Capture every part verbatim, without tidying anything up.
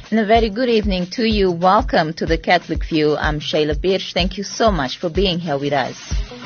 And a very good evening to you. Welcome to the Catholic View. I'm Shayla Birch. Thank you so much for being here with us.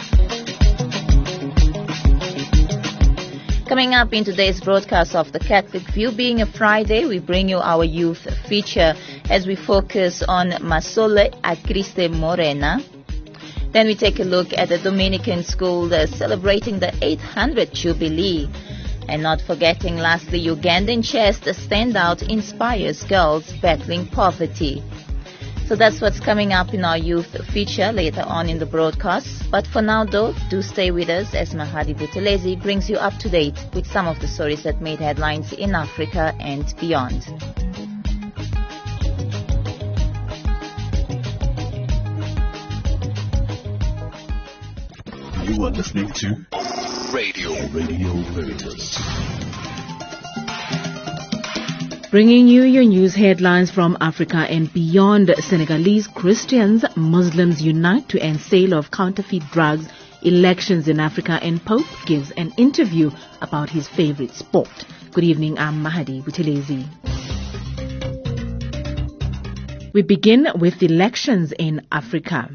Coming up in today's broadcast of the Catholic View, being a Friday, we bring you our youth feature as we focus on Masole a Criste Morena. Then we take a look at the Dominican school uh, celebrating the eight hundredth Jubilee. And not forgetting, lastly, Ugandan chess standout inspires girls battling poverty. So that's what's coming up in our youth feature later on in the broadcast. But for now, though, do stay with us as Mahadi Buthelezi brings you up to date with some of the stories that made headlines in Africa and beyond. You are listening to Radio Radio Veritas. Bringing you your news headlines from Africa and beyond. Senegalese Christians, Muslims unite to end sale of counterfeit drugs, elections in Africa, and Pope gives an interview about his favorite sport. Good evening, I'm Mahadi Buthelezi. We begin with elections in Africa.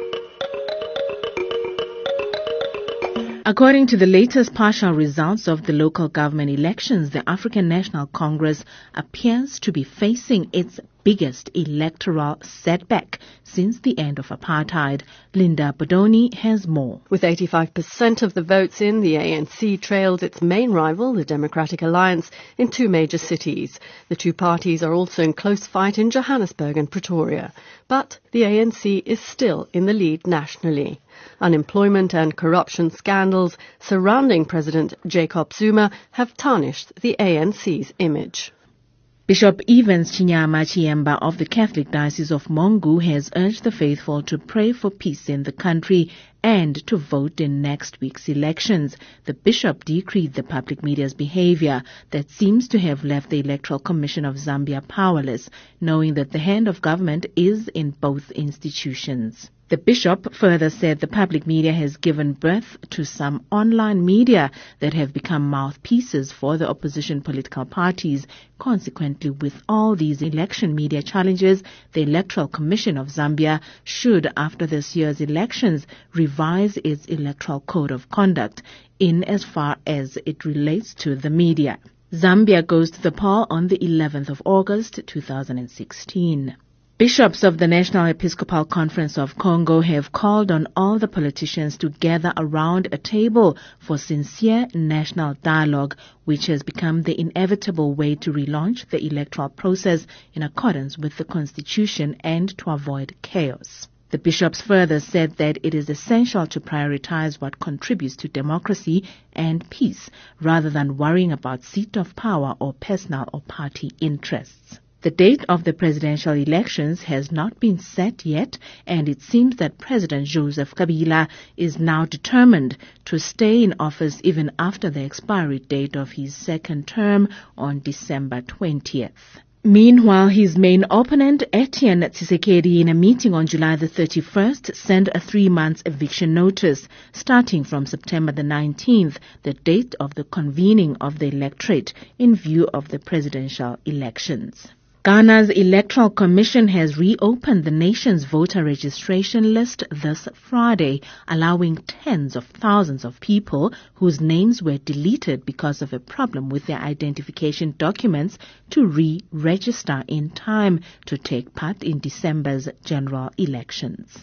According to the latest partial results of the local government elections, the African National Congress appears to be facing its biggest electoral setback since the end of apartheid. Linda Bodoni has more. With eighty-five percent of the votes in, the A N C trails its main rival, the Democratic Alliance, in two major cities. The two parties are also in close fight in Johannesburg and Pretoria. But the A N C is still in the lead nationally. Unemployment and corruption scandals surrounding President Jacob Zuma have tarnished the A N C's image. Bishop Evans Chinyama Chiemba of the Catholic Diocese of Mongu has urged the faithful to pray for peace in the country and to vote in next week's elections. The bishop decreed the public media's behavior that seems to have left the Electoral Commission of Zambia powerless, knowing that the hand of government is in both institutions. The bishop further said the public media has given birth to some online media that have become mouthpieces for the opposition political parties. Consequently, with all these election media challenges, the Electoral Commission of Zambia should, after this year's elections, revise its electoral code of conduct in as far as it relates to the media. Zambia goes to the poll on the eleventh of August two thousand sixteen. Bishops of the National Episcopal Conference of Congo have called on all the politicians to gather around a table for sincere national dialogue, which has become the inevitable way to relaunch the electoral process in accordance with the Constitution and to avoid chaos. The bishops further said that it is essential to prioritize what contributes to democracy and peace, rather than worrying about seat of power or personal or party interests. The date of the presidential elections has not been set yet, and it seems that President Joseph Kabila is now determined to stay in office even after the expiry date of his second term on December twentieth. Meanwhile, his main opponent, Etienne Tshisekedi, in a meeting on July the thirty-first, sent a three-month eviction notice, starting from September the nineteenth, the date of the convening of the electorate in view of the presidential elections. Ghana's Electoral Commission has reopened the nation's voter registration list this Friday, allowing tens of thousands of people whose names were deleted because of a problem with their identification documents to re-register in time to take part in December's general elections.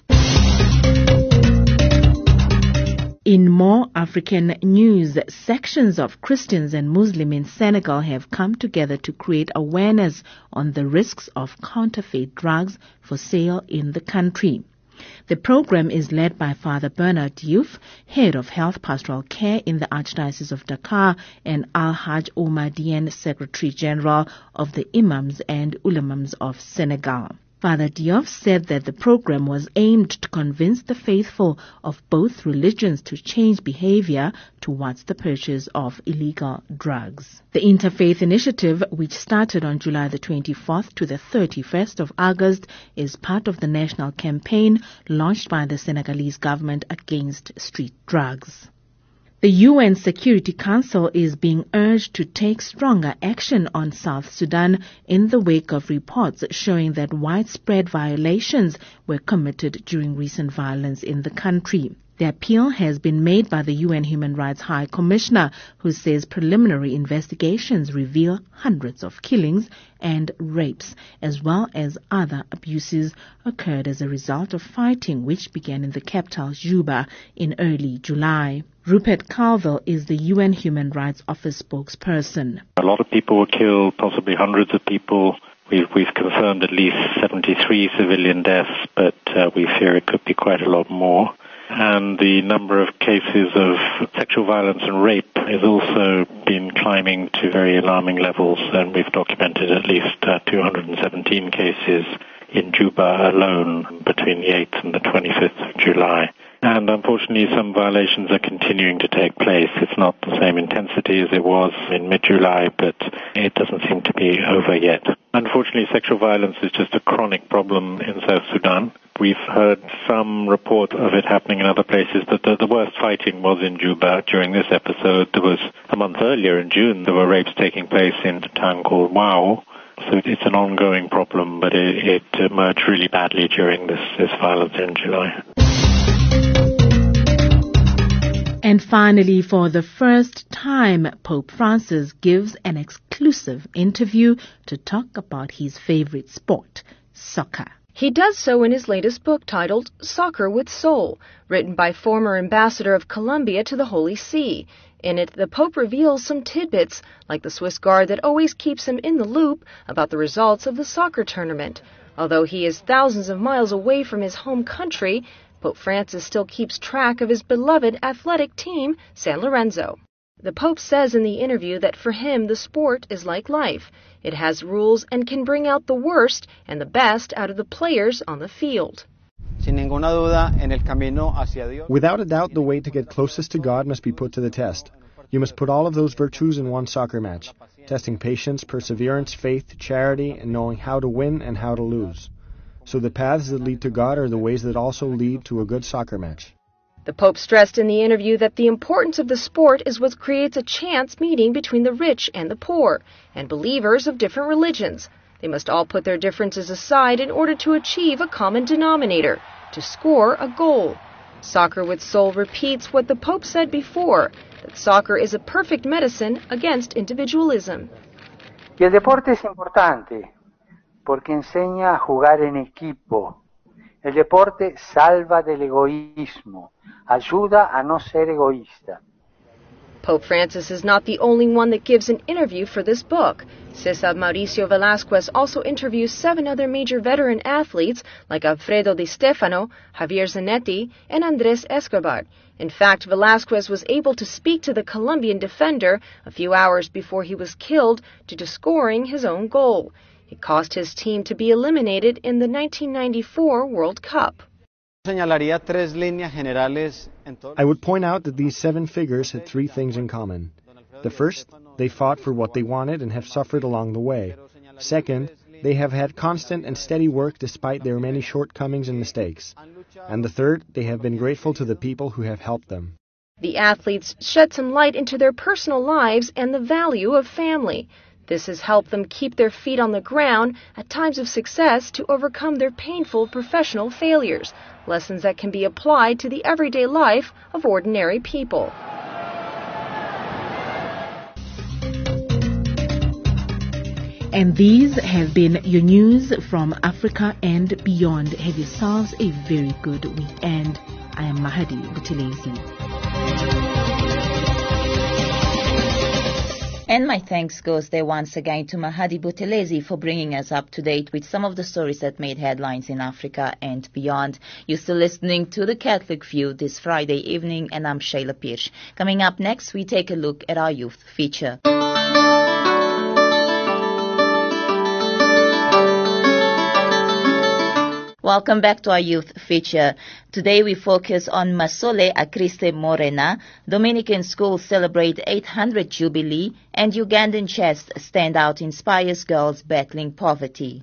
In more African news, sections of Christians and Muslims in Senegal have come together to create awareness on the risks of counterfeit drugs for sale in the country. The program is led by Father Bernard Diouf, head of health pastoral care in the Archdiocese of Dakar, and Al-Hajj Omar Diène, Secretary General of the Imams and Ulamams of Senegal. Father Diouf said that the program was aimed to convince the faithful of both religions to change behavior towards the purchase of illegal drugs. The Interfaith Initiative, which started on July the twenty-fourth to the thirty-first of August, is part of the national campaign launched by the Senegalese government against street drugs. The U N Security Council is being urged to take stronger action on South Sudan in the wake of reports showing that widespread violations were committed during recent violence in the country. The appeal has been made by the U N Human Rights High Commissioner, who says preliminary investigations reveal hundreds of killings and rapes, as well as other abuses occurred as a result of fighting which began in the capital Juba in early July. Rupert Colville is the U N Human Rights Office spokesperson. A lot of people were killed, possibly hundreds of people. We've, we've confirmed at least seventy-three civilian deaths, but uh, we fear it could be quite a lot more. And the number of cases of sexual violence and rape has also been climbing to very alarming levels, and we've documented at least uh, two hundred seventeen cases in Juba alone between the eighth and the twenty-fifth of July. And unfortunately, some violations are continuing to take place. It's not the same intensity as it was in mid-July, but it doesn't seem to be over yet. Unfortunately, sexual violence is just a chronic problem in South Sudan. We've heard some report of it happening in other places, but the, the worst fighting was in Juba during this episode. There was a month earlier in June, there were rapes taking place in a town called Wau. So it's an ongoing problem, but it, it emerged really badly during this, this violence in July. And finally, for the first time, Pope Francis gives an exclusive interview to talk about his favorite sport, soccer. He does so in his latest book titled Soccer with Soul, written by former ambassador of Colombia to the Holy See. In it, the Pope reveals some tidbits, like the Swiss guard that always keeps him in the loop about the results of the soccer tournament. Although he is thousands of miles away from his home country, Pope Francis still keeps track of his beloved athletic team, San Lorenzo. The Pope says in the interview that for him the sport is like life. It has rules and can bring out the worst and the best out of the players on the field. Without a doubt, the way to get closest to God must be put to the test. You must put all of those virtues in one soccer match, testing patience, perseverance, faith, charity, and knowing how to win and how to lose. So the paths that lead to God are the ways that also lead to a good soccer match. The Pope stressed in the interview that the importance of the sport is what creates a chance meeting between the rich and the poor, and believers of different religions. They must all put their differences aside in order to achieve a common denominator, to score a goal. Soccer with Soul repeats what the Pope said before, that soccer is a perfect medicine against individualism. Y el deporte es importante porque enseña a jugar en equipo. El deporte salva del egoísmo, ayuda a no ser egoísta. Pope Francis is not the only one that gives an interview for this book. Cesar Mauricio Velasquez also interviews seven other major veteran athletes like Alfredo Di Stefano, Javier Zanetti, and Andrés Escobar. In fact, Velasquez was able to speak to the Colombian defender a few hours before he was killed due to scoring his own goal. It caused his team to be eliminated in the nineteen ninety-four World Cup. I would point out that these seven figures had three things in common. The first, they fought for what they wanted and have suffered along the way. Second, they have had constant and steady work despite their many shortcomings and mistakes. And the third, they have been grateful to the people who have helped them. The athletes shed some light into their personal lives and the value of family. This has helped them keep their feet on the ground at times of success to overcome their painful professional failures, lessons that can be applied to the everyday life of ordinary people. And these have been your news from Africa and beyond. Have yourselves a very good weekend. I am Mahadi Buthelezi. And my thanks goes there once again to Mahadi Buthelezi for bringing us up to date with some of the stories that made headlines in Africa and beyond. You're still listening to The Catholic View this Friday evening, and I'm Shayla Pirsch. Coming up next, we take a look at our youth feature. Welcome back to our youth feature. Today we focus on Masole a Cristo Morena. Dominican schools celebrate eight hundred Jubilee, and Ugandan chest standout inspires girls battling poverty.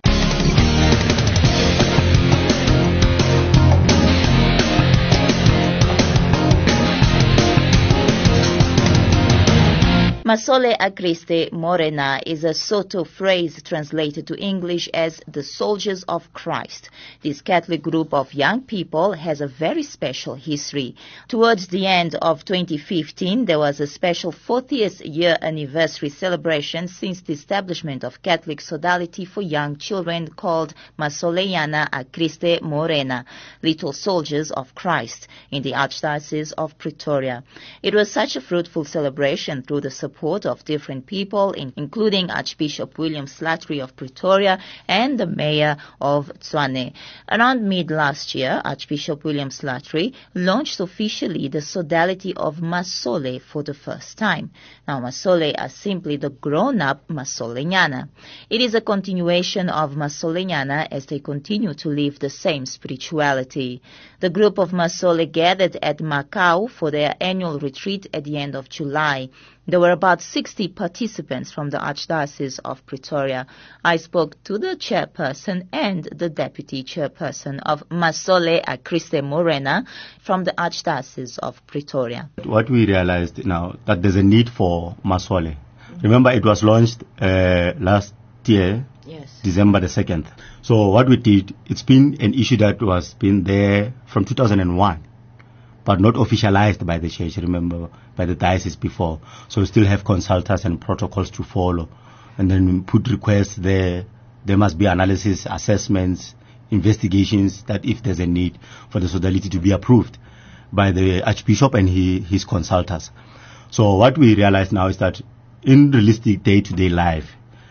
Masole a Cristo Morena is a Soto phrase translated to English as the Soldiers of Christ. This Catholic group of young people has a very special history. Towards the end of twenty fifteen, there was a special fortieth year anniversary celebration since the establishment of Catholic sodality for young children called Masoleyana a Cristo Morena, Little Soldiers of Christ, in the Archdiocese of Pretoria. It was such a fruitful celebration through the support of different people, in, including Archbishop William Slattery of Pretoria and the Mayor of Tshwane. Around mid-last year, Archbishop William Slattery launched officially the sodality of Masole for the first time. Now, Masole are simply the grown-up Masolenyana. It is a continuation of Masolenyana as they continue to live the same spirituality. The group of Masole gathered at Macau for their annual retreat at the end of July. There were about sixty participants from the Archdiocese of Pretoria. I spoke to the chairperson and the deputy chairperson of Masole a Cristo Morena from the Archdiocese of Pretoria. What we realized now, that there's a need for Masole. Remember, it was launched uh, last year, yes. December the second. So what we did, it's been an issue that was been there from two thousand one. But not officialized by the church, remember, by the diocese before. So we still have consultants and protocols to follow. And then we put requests there. There must be analysis, assessments, investigations, that if there's a need for the sodality to be approved by the Archbishop and he, his consultants. So what we realize now is that in realistic day-to-day life,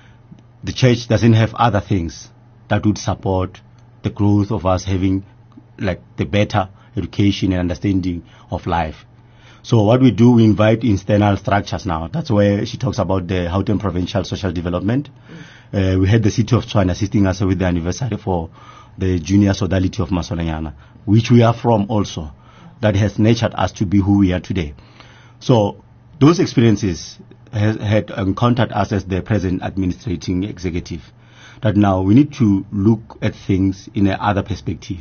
the church doesn't have other things that would support the growth of us having like the better education and understanding of life. So what we do, we invite external structures now. That's where she talks about the Gauteng Provincial Social Development. Mm. Uh, we had the City of Tshwane assisting us with the anniversary for the Junior Sodality of Masolenyana, which we are from also, that has nurtured us to be who we are today. So those experiences has, had encountered us as the present administrating executive, that now we need to look at things in another perspective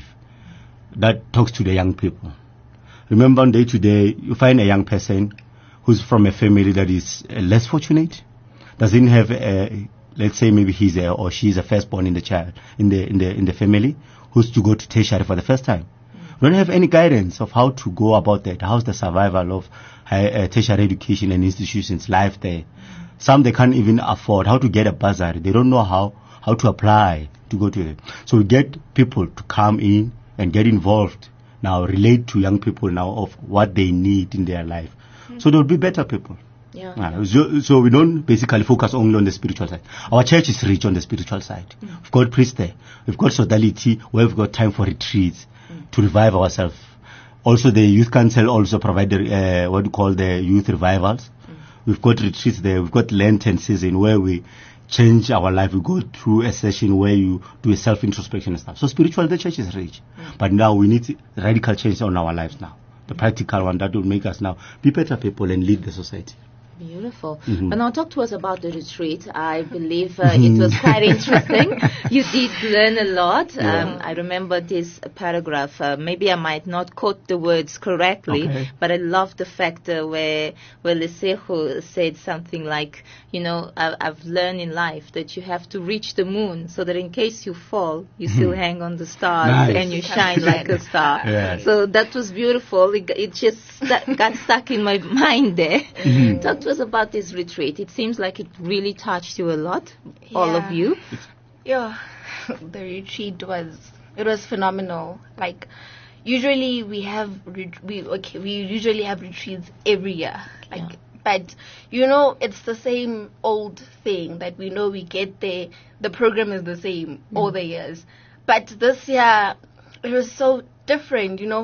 that talks to the young people. Remember, day to day, you find a young person who's from a family that is uh, less fortunate, doesn't have, a, let's say, maybe he's a, or she's a firstborn in the child in the in the in the family, who's to go to tertiary for the first time. We don't have any guidance of how to go about that. How's the survival of high, uh, tertiary education and institutions, life there? Some they can't even afford how to get a bursary. They don't know how how to apply to go to it. So we get people to come in and get involved now, relate to young people now of what they need in their life. Mm-hmm. So they'll be better people. Yeah. Uh, so, so we don't basically focus only on the spiritual side. Our church is rich on the spiritual side. Mm-hmm. We've got priests there. We've got sodality where we've got time for retreats mm-hmm. to revive ourselves. Also the youth council also provided uh, what we call the youth revivals. Mm-hmm. We've got retreats there. We've got Lenten season where we change our life. We go through a session where you do a self-introspection and stuff. So spiritual, the church is rich. Mm. But now we need radical change on our lives now. The practical one that will make us now be better people and lead the society. Beautiful. Mm-hmm. But now talk to us about the retreat. I believe uh, it was quite interesting. You did learn a lot. Yeah. Um, I remember this paragraph. Uh, maybe I might not quote the words correctly, okay. but I love the fact uh, where where Lesejo said something like, you know, I, I've learned in life that you have to reach the moon so that in case you fall, you still hang on the stars Nice. and you shine like a star. Yeah. So that was beautiful. It, it just st- got stuck in my mind there. Mm-hmm. Talk to us about this retreat. It seems like it really touched you a lot, yeah. all of you. Yeah, the retreat was it was phenomenal. Like usually we have re- we okay we usually have retreats every year. Like, yeah. But you know it's the same old thing that we know we get there. The program is the same mm. all the years, but this year it was so different. You know.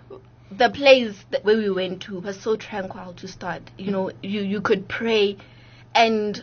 The place that where we went to was so tranquil to start. You know, you, you could pray and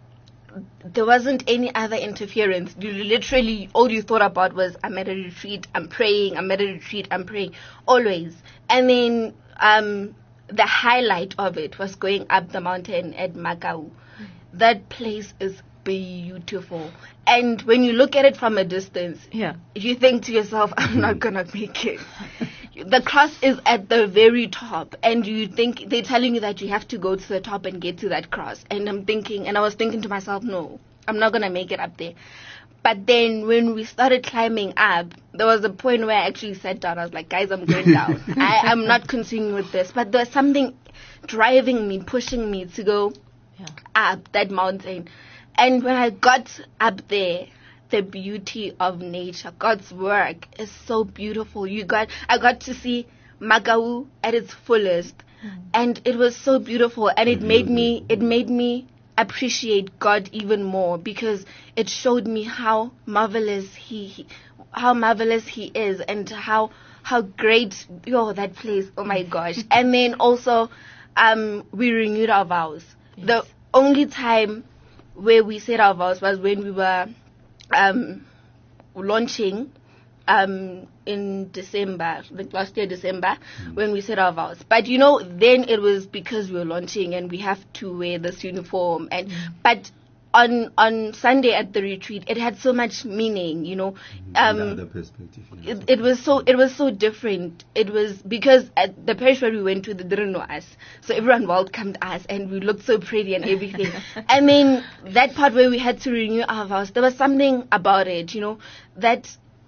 there wasn't any other interference. You literally, all you thought about was, I'm at a retreat, I'm praying, I'm at a retreat, I'm praying, always. And then um, the highlight of it was going up the mountain at Macau. That place is beautiful. And when you look at it from a distance, yeah, you think to yourself, I'm not going to make it. the cross is at the very top, and you think they're telling you that you have to go to the top and get to that cross. And I'm thinking, and I was thinking to myself, no, I'm not gonna make it up there. But then when we started climbing up, there was a point where I actually sat down. I was like, guys, I'm going down. I, I'm not continuing with this. But there's something driving me, pushing me to go yeah. up that mountain. And when I got up there, the beauty of nature, God's work is so beautiful. You got, I got to see Makau at its fullest, mm. and it was so beautiful. And it made me, it made me appreciate God even more, because it showed me how marvelous he, he how marvelous he is, and how how great yo that place. Oh my gosh! And then also, um, we renewed our vows. Yes. The only time where we said our vows was when we were um launching um in December, like last year December, mm. when we said our vows. But you know, then it was because we were launching and we have to wear this uniform. And mm. but on on Sunday at the retreat, it had so much meaning. You know, um, the other perspective. You know, it, it was so it was so different. It was because at the parish where we went to, they didn't know us, so everyone welcomed us, and we looked so pretty and everything. I mean, that part where we had to renew our vows, there was something about it. You know, that.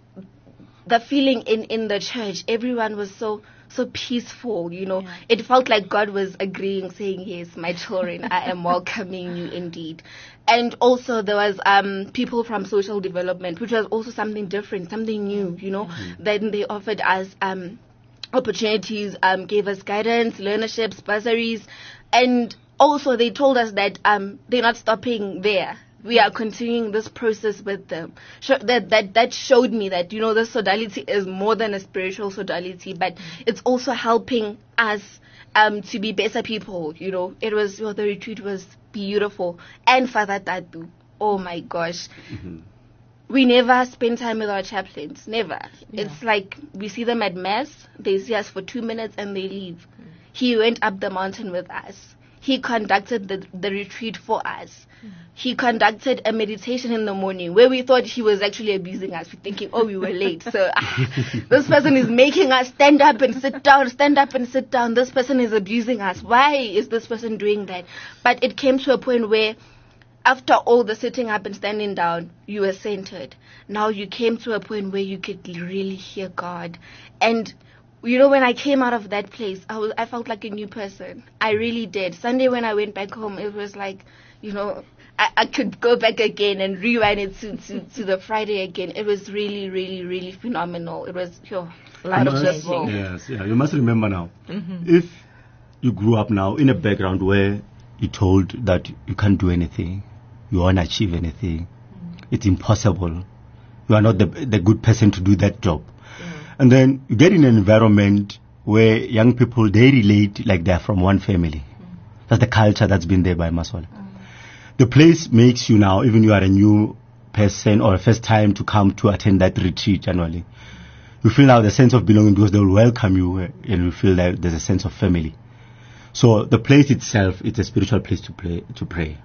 The feeling in, in the church, everyone was so so peaceful, you know. Yeah. It felt like God was agreeing, saying, yes, my children, I am welcoming you indeed. And also there was um people from social development, which was also something different, something new, you know. Mm-hmm. Then they offered us um opportunities, um gave us guidance, learnerships, bursaries, and also they told us that um they're not stopping there. We are continuing this process with them. That that that showed me that, you know, this sodality is more than a spiritual sodality, but it's also helping us um to be better people. You know, it was well, the retreat was beautiful. And Father Tatu, oh my gosh, mm-hmm. we never spend time with our chaplains. Never. Yeah. It's like we see them at mass, they see us for two minutes and they leave. Mm. He went up the mountain with us. He conducted the, the retreat for us. Mm. He conducted a meditation in the morning where we thought he was actually abusing us. We're thinking, oh, we were late. So ah, this person is making us stand up and sit down, stand up and sit down. This person is abusing us. Why is this person doing that? But it came to a point where after all the sitting up and standing down, you were centered. Now you came to a point where you could really hear God. And you know, when I came out of that place, I was, I felt like a new person. I really did. Sunday when I went back home, it was like, you know, I, I could go back again and rewind it to, to, to the Friday again. It was really, really, really phenomenal. It was, yo, life must, yes, yeah. You must remember now, mm-hmm. if you grew up now in a background where you're told that you can't do anything, you won't achieve anything, mm-hmm. it's impossible, you are not the, the good person to do that job. And then you get in an environment where young people, they relate like they're from one family. Mm. That's the culture that's been there by Masola. Mm. The place makes you now, even you are a new person or a first time to come to attend that retreat annually, mm. you feel now the sense of belonging because they will welcome you and you feel that there's a sense of family. So the place itself, it's a spiritual place to play, to pray.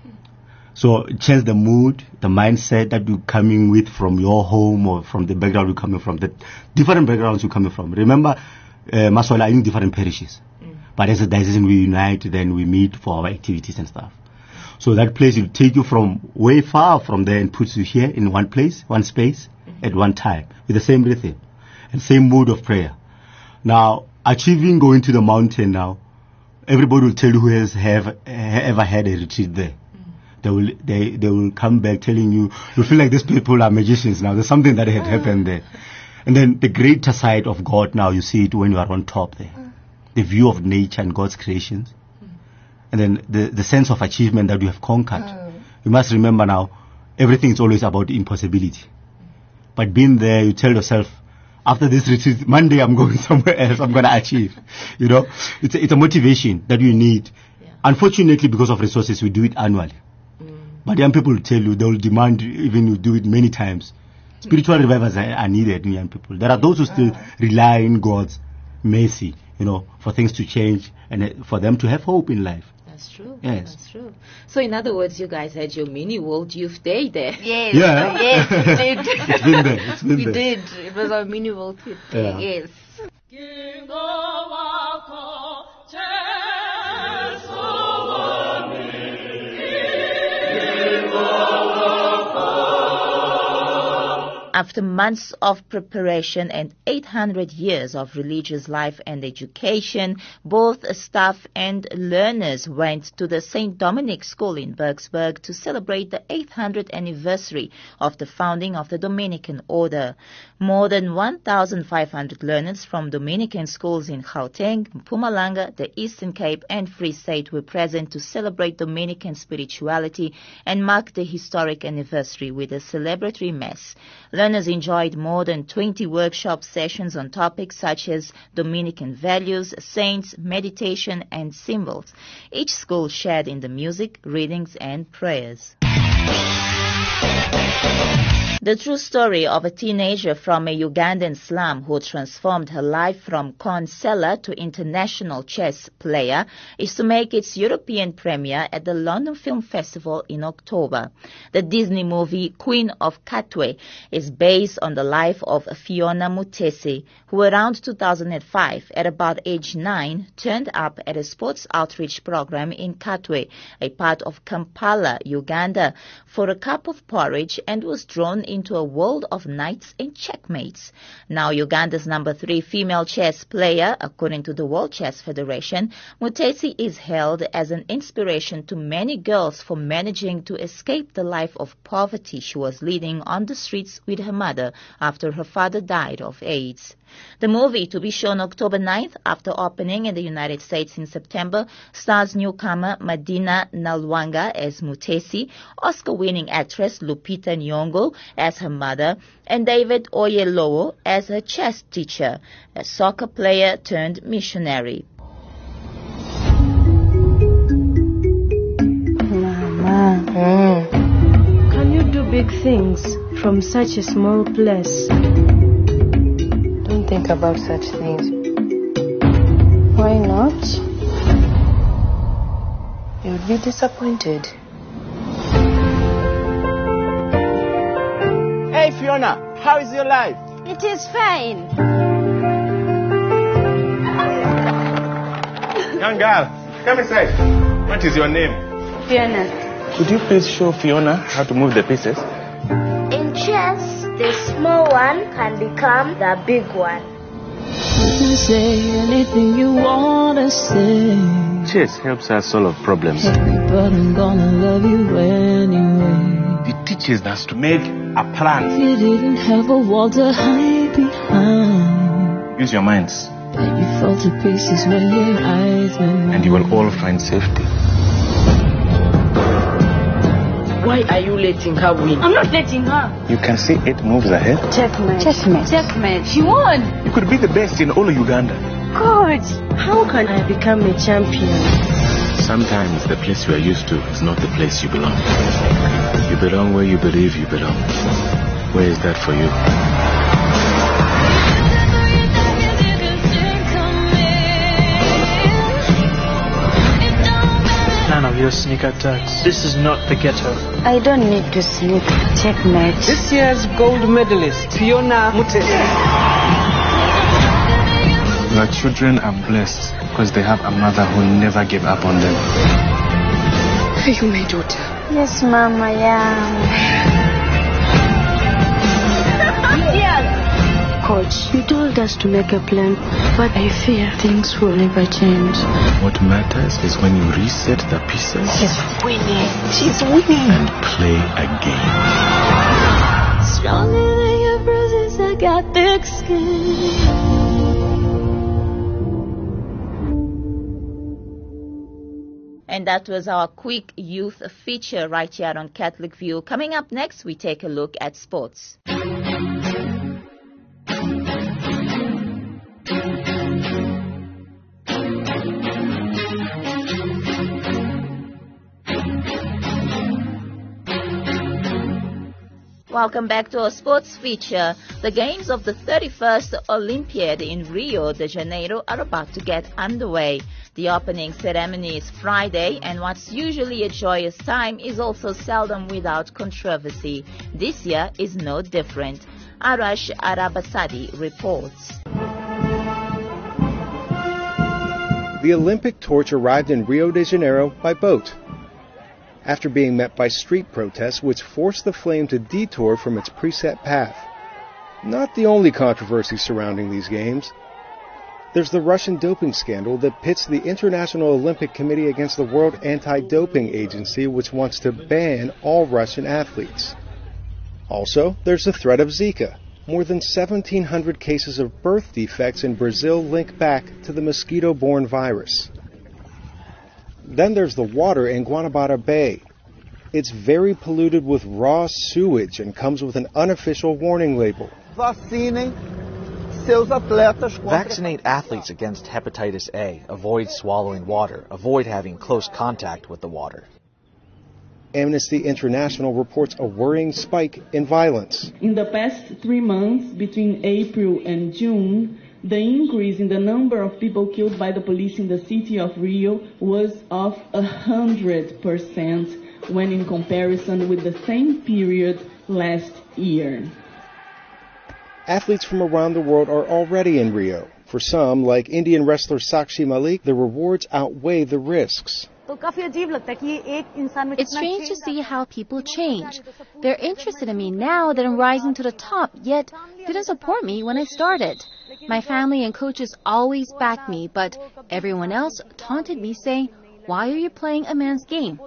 So change the mood, the mindset that you're coming with from your home or from the background you're coming from, the different backgrounds you're coming from. Remember, uh, Masola are in different parishes. Mm. But as a diocese we unite, then we meet for our activities and stuff. So that place will take you from way far from there and puts you here in one place, one space, mm-hmm. at one time, with the same rhythm and same mood of prayer. Now, achieving going to the mountain now, everybody will tell you who has have, ever had a retreat there. They will, they, they will come back telling you, you feel like these people are magicians now. There's something that had happened there. And then the greater side of God now, you see it when you are on top there. The view of nature and God's creations. And then the, the sense of achievement that you have conquered. You must remember now, everything is always about impossibility. But being there, you tell yourself, after this retreat, Monday I'm going somewhere else, I'm going to achieve. You know, it's a, it's a motivation that you need. Yeah. Unfortunately, because of resources, we do it annually. But young people will tell you, they will demand even you do it many times. Spiritual revivals are, are needed in young people. There are those who still rely on God's mercy, you know, for things to change and uh, for them to have hope in life. That's true. Yes. That's true. So in other words, you guys had your mini World Youth Day there. Yes. Yeah. Yes, we did. It's been there. It's been we there. did. It was our mini World Youth Day. Yeah. Yes. After months of preparation and eight hundred years of religious life and education, both staff and learners went to the Saint Dominic School in Bergsburg to celebrate the eighth hundredth anniversary of the founding of the Dominican Order. More than one thousand five hundred learners from Dominican schools in Gauteng, Mpumalanga, the Eastern Cape and Free State were present to celebrate Dominican spirituality and mark the historic anniversary with a celebratory mass. Learners enjoyed more than twenty workshop sessions on topics such as Dominican values, saints, meditation, and symbols. Each school shared in the music, readings, and prayers. The true story of a teenager from a Ugandan slum who transformed her life from corn seller to international chess player is to make its European premiere at the London Film Festival in October. The Disney movie Queen of Katwe is based on the life of Fiona Mutesi, who around two thousand five, at about age nine, turned up at a sports outreach program in Katwe, a part of Kampala, Uganda, for a cup of porridge and was drawn into a world of knights and checkmates. Now Uganda's number three female chess player, according to the World Chess Federation, Mutesi is hailed as an inspiration to many girls for managing to escape the life of poverty she was leading on the streets with her mother after her father died of AIDS. The movie, to be shown October ninth after opening in the United States in September, stars newcomer Madina Nalwanga as Mutesi, Oscar-winning actress Lupita Nyong'o as her mother, and David Oyelowo as her chess teacher, a soccer player turned missionary. Mama, mm. Can you do big things from such a small place? Don't think about such things. Why not? You would be disappointed. Hey Fiona, how is your life? It is fine. Young girl, come inside. What is your name? Fiona. Could you please show Fiona how to move the pieces? In chess, the small one can become the big one. You can say anything you want to say. Chess helps us solve problems. But I'm gonna love you anyway. It teaches us to make a plan. You didn't have a wall to hide behind. Use your minds. But you fall to pieces when your eyes met. And you will all find safety. Why are you letting her win? I'm not letting her. You can see eight moves ahead. Checkmate. Checkmate. Checkmate. She won. You could be the best in all of Uganda. Good. How can I become a champion? Sometimes the place you are used to is not the place you belong. You belong where you believe you belong. Where is that for you? None of your sneak attacks. This is not the ghetto. I don't need to sneak. Checkmate. This year's gold medalist, Fiona Mutesi. Your children are blessed because they have a mother who never gave up on them. Are you my daughter? Yes, Mama, I am. Yes. Coach, you told us to make a plan, but I fear things will never change. What matters is when you reset the pieces. She's winning. She's winning. And play again. Stronger than your bruises, I got thick skin. And that was our quick youth feature right here on Catholic View. Coming up next, we take a look at sports. Welcome back to our sports feature. The games of the thirty-first Olympiad in Rio de Janeiro are about to get underway. The opening ceremony is Friday, and what's usually a joyous time is also seldom without controversy. This year is no different. Arash Arabasadi reports. the Olympic torch arrived in Rio de Janeiro by boat, after being met by street protests which forced the flame to detour from its preset path. Not the only controversy surrounding these games. There's the Russian doping scandal that pits the International Olympic Committee against the World Anti-Doping Agency, which wants to ban all Russian athletes. Also, there's the threat of Zika. More than seventeen hundred cases of birth defects in Brazil link back to the mosquito-borne virus. Then there's the water in Guanabara Bay. It's very polluted with raw sewage and comes with an unofficial warning label. Vaccinate athletes against hepatitis A. Avoid swallowing water. Avoid having close contact with the water. Amnesty International reports a worrying spike in violence. In the past three months, between April and June, the increase in the number of people killed by the police in the city of Rio was of one hundred percent when in comparison with the same period last year. Athletes from around the world are already in Rio. For some, like Indian wrestler Sakshi Malik, the rewards outweigh the risks. It's strange to see how people change. They're interested in me now that I'm rising to the top, yet didn't support me when I started. My family and coaches always backed me, but everyone else taunted me saying, "Why are you playing a man's game?"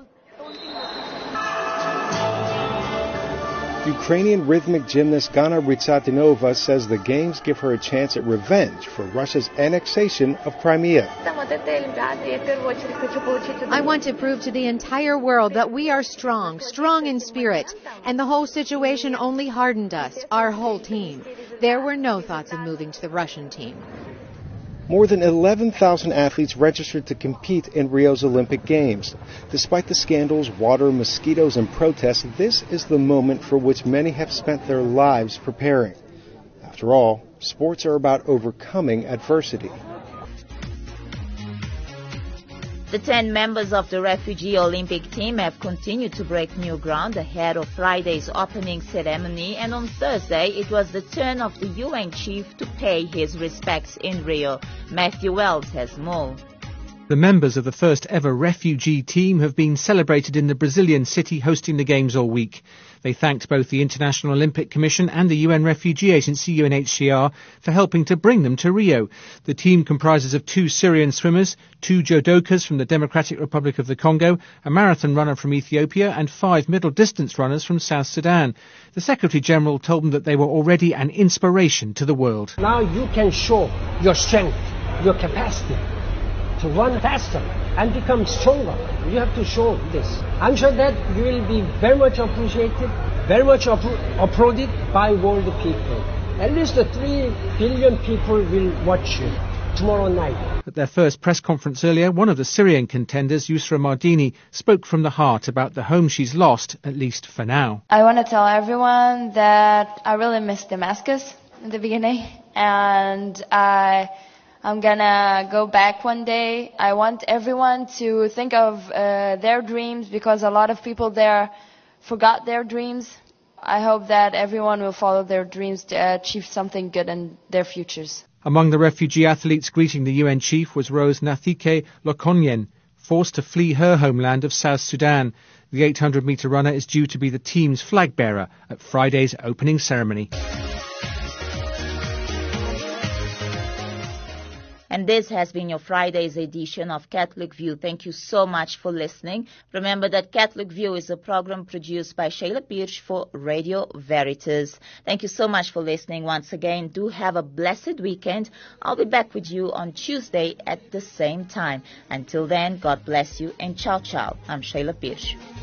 Ukrainian rhythmic gymnast Gana Ritsatinova says the Games give her a chance at revenge for Russia's annexation of Crimea. I want to prove to the entire world that we are strong, strong in spirit, and the whole situation only hardened us, our whole team. There were no thoughts of moving to the Russian team. More than eleven thousand athletes registered to compete in Rio's Olympic Games. Despite the scandals, water, mosquitoes, and protests, this is the moment for which many have spent their lives preparing. After all, sports are about overcoming adversity. The ten members of the refugee Olympic team have continued to break new ground ahead of Friday's opening ceremony, and on Thursday it was the turn of the U N chief to pay his respects in Rio. Matthew Wells has more. The members of the first ever refugee team have been celebrated in the Brazilian city hosting the Games all week. They thanked both the International Olympic Commission and the U N Refugee Agency, U N H C R, for helping to bring them to Rio. The team comprises of two Syrian swimmers, two judokas from the Democratic Republic of the Congo, a marathon runner from Ethiopia, and five middle-distance runners from South Sudan. The Secretary-General told them that they were already an inspiration to the world. Now you can show your strength, your capacity to run faster and become stronger. You have to show this. I'm sure that you will be very much appreciated, very much appro- applauded by world people. At least the three billion people will watch you tomorrow night. At their first press conference earlier, one of the Syrian contenders, Yusra Mardini, spoke from the heart about the home she's lost, at least for now. I want to tell everyone that I really miss Damascus in the beginning, and I... I'm gonna go back one day. I want everyone to think of uh, their dreams, because a lot of people there forgot their dreams. I hope that everyone will follow their dreams to achieve something good in their futures. Among the refugee athletes greeting the U N chief was Rose Nathike Lokonyen, forced to flee her homeland of South Sudan. The eight hundred metre runner is due to be the team's flag bearer at Friday's opening ceremony. And this has been your Friday's edition of Catholic View. Thank you so much for listening. Remember that Catholic View is a program produced by Sheila Pirsch for Radio Veritas. Thank you so much for listening once again. Do have a blessed weekend. I'll be back with you on Tuesday at the same time. Until then, God bless you and ciao ciao. I'm Sheila Pirsch.